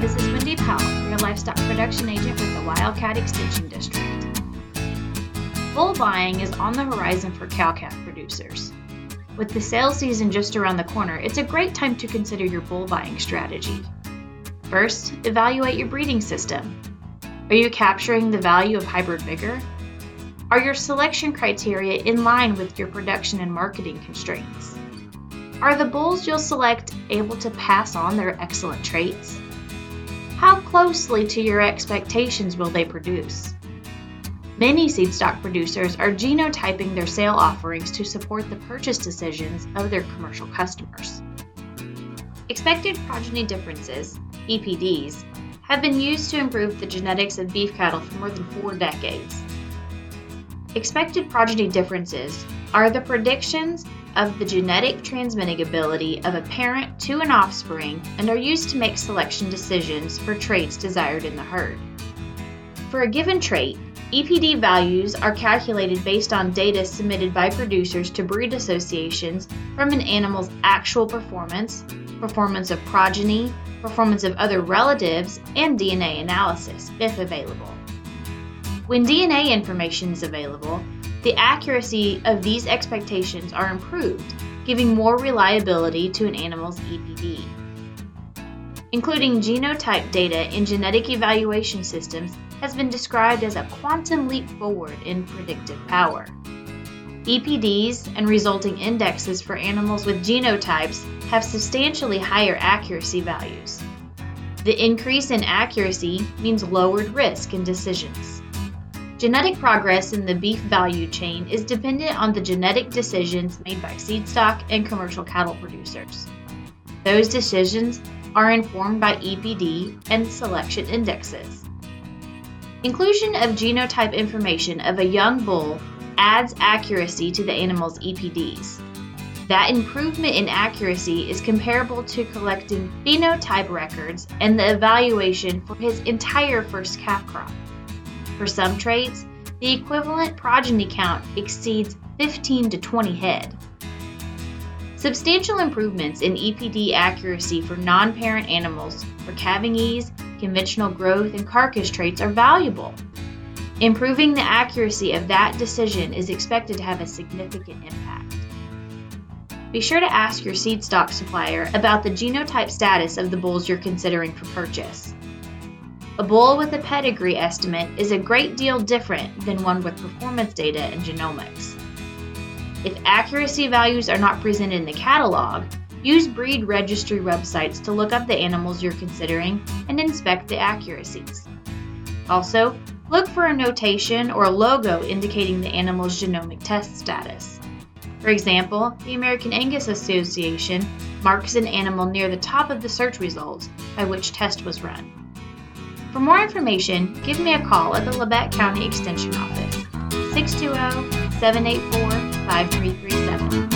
this is Wendy Powell, your livestock production agent with the Wildcat Extension District. Bull buying is on the horizon for cow-calf producers. With the sales season just around the corner, it's a great time to consider your bull buying strategy. First, evaluate your breeding system. Are you capturing the value of hybrid vigor? Are your selection criteria in line with your production and marketing constraints? Are the bulls you'll select able to pass on their excellent traits? How closely to your expectations will they produce? Many seed stock producers are genotyping their sale offerings to support the purchase decisions of their commercial customers. Expected progeny differences, EPDs, have been used to improve the genetics of beef cattle for more than 4 decades. Expected progeny differences are the predictions of the genetic transmitting ability of a parent to an offspring and are used to make selection decisions for traits desired in the herd. For a given trait, EPD values are calculated based on data submitted by producers to breed associations from an animal's actual performance, performance of progeny, performance of other relatives, and DNA analysis, if available. When DNA information is available, the accuracy of these expectations are improved, giving more reliability to an animal's EPD. Including genotype data in genetic evaluation systems has been described as a quantum leap forward in predictive power. EPDs and resulting indexes for animals with genotypes have substantially higher accuracy values. The increase in accuracy means lowered risk in decisions. Genetic progress in the beef value chain is dependent on the genetic decisions made by seed stock and commercial cattle producers. Those decisions are informed by EPD and selection indexes. Inclusion of genotype information of a young bull adds accuracy to the animal's EPDs. That improvement in accuracy is comparable to collecting phenotype records and the evaluation for his entire first calf crop. For some traits, the equivalent progeny count exceeds 15 to 20 head. Substantial improvements in EPD accuracy for non-parent animals for calving ease, conventional growth, and carcass traits are valuable. Improving the accuracy of that decision is expected to have a significant impact. Be sure to ask your seed stock supplier about the genotype status of the bulls you're considering for purchase. A bull with a pedigree estimate is a great deal different than one with performance data and genomics. If accuracy values are not presented in the catalog, use breed registry websites to look up the animals you're considering and inspect the accuracies. Also, look for a notation or a logo indicating the animal's genomic test status. For example, the American Angus Association marks an animal near the top of the search results by which test was run. For more information, give me a call at the Labette County Extension Office, 620-784-5337.